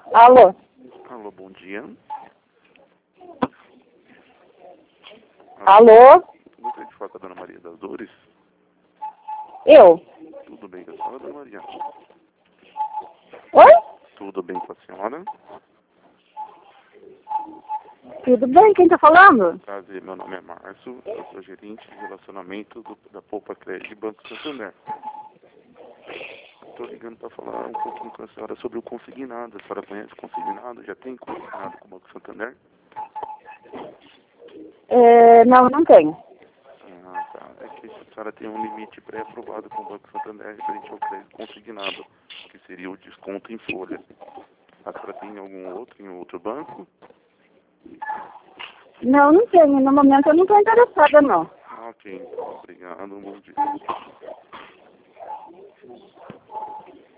Alô? Alô, bom dia. Alô? Gostaria de falar com a Dona Maria das Dores. Eu? Tudo bem com a senhora, Dona Maria? Oi? Tudo bem com a senhora? Tudo bem? Quem tá falando? Prazer, meu nome é Márcio, eu sou gerente de relacionamento da Poupa Crédito Banco Santander. Estou ligando para falar um pouquinho com a senhora sobre o consignado. A senhora conhece o consignado? Já tem consignado com o Banco Santander? Não tenho. Ah, tá. É que a senhora tem um limite pré-aprovado com o Banco Santander referente ao crédito consignado, que seria o desconto em folha. A senhora tem algum outro em outro banco? Não tenho. No momento eu não tô interessada, não. Ah, ok, então. Obrigado. Bom dia.